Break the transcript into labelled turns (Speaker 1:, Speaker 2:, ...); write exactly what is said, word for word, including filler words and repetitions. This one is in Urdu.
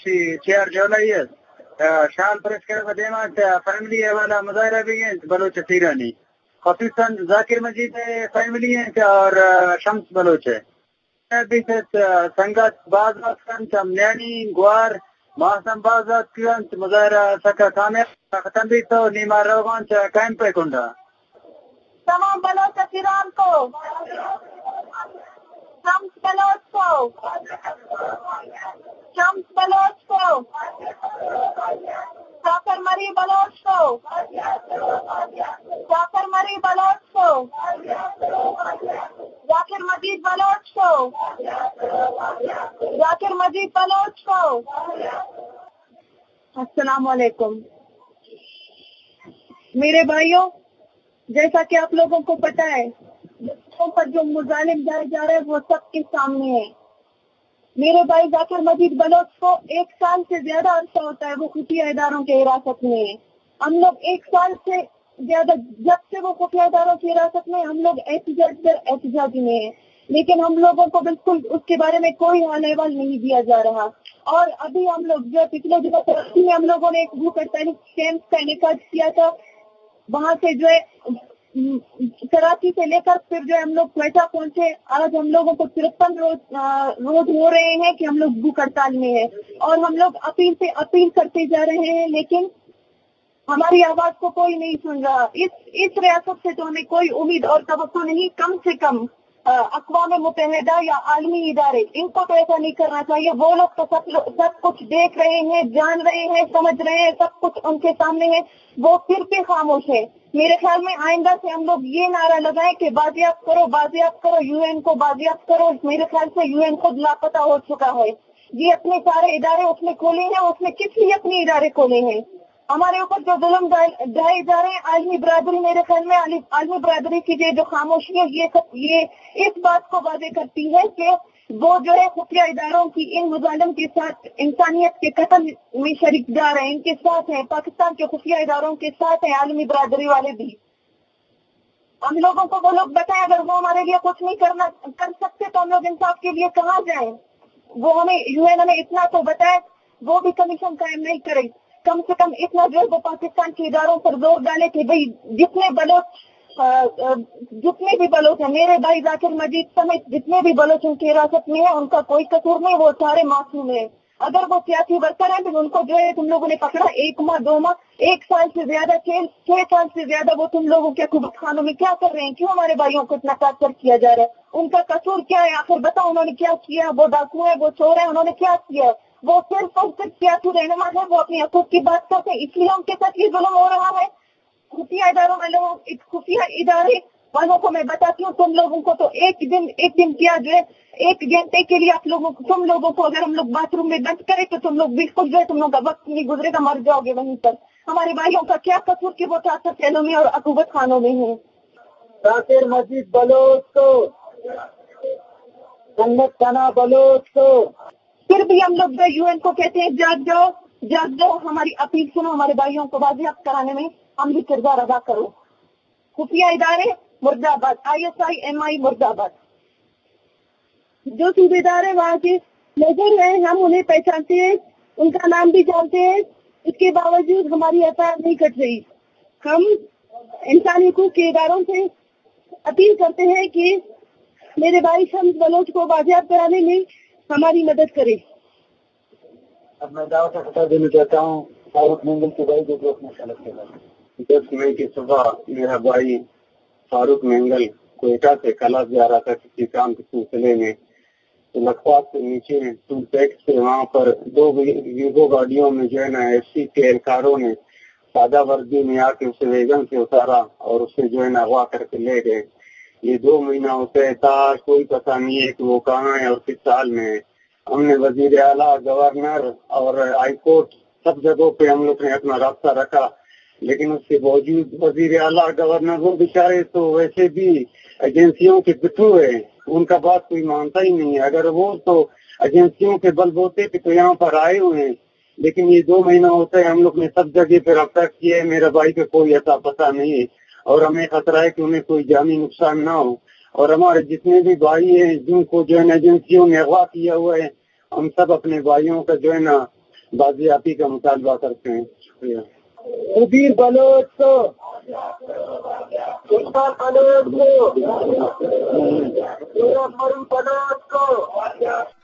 Speaker 1: چیئر جولائیس شال پرسکر قدیمات فیملی والا مظاہرہ بھی ہیں بلوچ تیرانی خصوصاً ذاکر مجید فیملی ہیں اور شمس بلوچ ہے سنگت بازات کنت امنیانی گوار محسن بازات کنت مظاہرہ سکا کامل ختم بھی تو نیمار روغان قائم پہ کنڈا
Speaker 2: تمام بلوچ اسیران کو شمس بلوچ کو شمس بلوچ کو ذاکر مری بلوچ کو ذاکر مری بلوچ کو ذاکر مجید بلوچ کو ذاکر مجید بلوچ کو. السلام علیکم میرے بھائیوں، جیسا کہ آپ لوگوں کو پتہ ہے پر جو مظالم ڈالے جا رہے ہیں وہ سب کے سامنے ہے. میرے بھائی ذاکر مجید بلوچ کو ایک سال سے زیادہ عرصہ ہوتا ہے وہ خفیہ اداروں کے حراست میں ہے. ہم لوگ ایک سال سے زیادہ جب سے وہ خفیہ اداروں کی حراست میں ہم لوگ احتجاج پر احتجاج میں ہیں، لیکن ہم لوگوں کو بالکل اس کے بارے میں کوئی حال احوال نہیں دیا جا رہا. اور ابھی ہم لوگ جو پچھلے دنوں ترقی میں ہم لوگوں نے ایک بھوک ہڑتالی کیمپ کا انعقاد کیا تھا. وہاں سے جو ہے کراچی سے لے کر پھر جو ہم لوگ کوئٹہ پہنچے. آج ہم لوگوں کو ترپن روز روز ہو رہے ہیں کہ ہم لوگ بھوک ہڑتال میں ہیں اور ہم لوگ اپیل سے اپیل کرتے جا رہے ہیں، لیکن ہماری آواز کو کوئی نہیں سن رہا. اس اس ریاست سے تو ہمیں کوئی امید اور توقع نہیں. کم سے کم اقوام متحدہ یا عالمی ادارے ان کو تو ایسا نہیں کرنا چاہیے. وہ لوگ تو سب سب کچھ دیکھ رہے ہیں، جان رہے ہیں، سمجھ رہے ہیں، سب کچھ ان کے سامنے ہے، وہ پھر بھی خاموش ہے. میرے خیال میں آئندہ سے ہم لوگ یہ نعرہ لگائیں کہ بازیافت کرو بازیافت کرو یو این کو بازیافت کرو. میرے خیال سے یو این خود لاپتہ ہو چکا ہے. یہ اپنے سارے ادارے اس نے کھولے ہیں، اس نے کس لیے اپنے ادارے کھولے ہیں؟ ہمارے اوپر جو ظلم ڈھائے جا رہے ہیں عالمی برادری، میرے خیال میں عالمی برادری کی جو خاموشی ہے یہ سب یہ اس بات کو واضح کرتی ہے کہ وہ جو ہے خفیہ اداروں کی ان مظالم کے ساتھ انسانیت کے قتل میں شریک دار ہیں، ان کے ساتھ ہیں. پاکستان کے خفیہ اداروں کے ساتھ ہیں عالمی برادری والے بھی. ہم لوگوں کو وہ لوگ بتائیں اگر وہ ہمارے لیے کچھ نہیں کرنا کر سکتے تو ہم لوگ انصاف کے لیے کہاں جائیں؟ وہ ہمیں یو این ہمیں اتنا تو بتائے، وہ بھی کمیشن قائم نہیں کرے. کم سے کم اتنا جو ہے وہ پاکستان کے اداروں پر زور ڈالے کہ بھئی جتنے بلوچ جتنے بھی بلوچ ہیں، میرے بھائی ذاکر مجید سمیت جتنے بھی بلوچ ان کی حراست میں ہیں ان کا کوئی قصور نہیں، وہ سارے معصوم ہیں. اگر وہ سیاسی ورکر ہیں تو ان کو جو ہے تم لوگوں نے پکڑا ایک ماہ دو ماہ ایک سال سے زیادہ چھ چھ سال سے زیادہ وہ تم لوگوں کے حکومت خانوں میں کیا کر رہے ہیں؟ کیوں ہمارے بھائیوں کو اتنا ٹارچر کیا جا رہا ہے؟ ان کا قصور کیا ہے آخر بتاؤ؟ انہوں نے کیا کیا؟ وہ ڈاکو ہے، وہ چور ہے، انہوں نے کیا کیا؟ وہ صرف اور صرف سیاسی رہنما ہے، وہ اپنے حقوق کی بات کرتے ہیں، اس لیے ان کے ساتھ یہ ظلم ہو رہا ہے. خفیہ اداروں والوں خفیہ ادارے والوں کو میں بتاتی ہوں تم لوگوں کو تو ایک دن ایک دن کیا جو ہے ایک گھنٹے کے لیے آپ لوگوں کو تم لوگوں کو اگر ہم لوگ باتھ روم میں بند کریں تو تم لوگ بالکل جو ہے تم لوگوں کا وقت نہیں گزرے گا، مر جاؤ گے وہیں پر. ہمارے بھائیوں کا کیا قصور کہ وہ چار چیلوں میں اور عقوبت خانوں میں ہیں.
Speaker 1: ذاکر مجید بلوچ کو سنت ثنا بلوچ کو
Speaker 2: پھر بھی ہم لوگ جو یو این کو کہتے ہیں جاگ جاؤ جاگ جاؤ، ہماری اپیل سنو، ہمارے بھائیوں کو بازیافت کرانے میں ہم بھی کردار ادا کرو. خفیہ ادارے مرد آباد، آئی ایس آئی ایم آئی مرد آباد. جو صوبے دار ہیں وہاں کے نظر ہیں، ہم انہیں پہچانتے ہیں، ان کا نام بھی جانتے ہیں، اس کے باوجود ہماری ایف آئی آر نہیں کٹ رہی. ہم انسانی حقوق کے اداروں سے اپیل کرتے ہیں کہ میرے بھائی شمس بلوچ کو بازیافت کرانے میں ہماری مدد کرے.
Speaker 1: اب میں دعوت کا خطاب دینا چاہتا ہوں فاروق مینگل کے بھائی جو اپنے خلق کے بعد دس مئی کی صبح میرا بھائی فاروق مینگل کوئٹہ سے کلاس جا رہا تھا کسی کام کے سلسلے میں، تو لکھپات سے نیچے ٹو ٹیکس سے وہاں پر دو ویگو گاڑیوں میں جو ہے نا ایف سی کے اہلکاروں نے سادہ وردی میں آ کے اسے ویگن سے اتارا اور اسے جو ہے نا اغوا کر کے لے گئے. یہ دو مہینہ ہوتے ہے تھا، کوئی پتہ نہیں ہے کہ وہ کہاں ہے اور کس سال میں ہے. ہم نے وزیر اعلیٰ، گورنر اور ہائی کورٹ سب جگہوں پہ ہم لوگ نے اپنا رابطہ رکھا، لیکن اس کے باوجود وزیر اعلیٰ گورنر وہ بیچارے تو ویسے بھی ایجنسیوں کے پٹھو ہیں، ان کا بات کوئی مانتا ہی نہیں ہے. اگر وہ تو ایجنسیوں کے بل بوتے پہ تو یہاں پر آئے ہوئے ہیں، لیکن یہ دو مہینہ ہوتا ہے ہم لوگ نے سب جگہ پہ رابطہ کیا ہے. میرے بھائی کا کوئی ایسا پتہ نہیں ہے اور ہمیں خطرہ ہے کہ انہیں کوئی جانی نقصان نہ ہو. اور ہمارے جتنے بھی بھائی ہیں جن کو جو ہے ایجنسیوں نے اغوا کیا ہوا ہے، ہم سب اپنے بھائیوں کا جو ہے نا بازیابی کا مطالبہ کرتے ہیں. شکریہ.
Speaker 3: مدیر بلوچ کو عرفان بلوچ کو بلوچ کو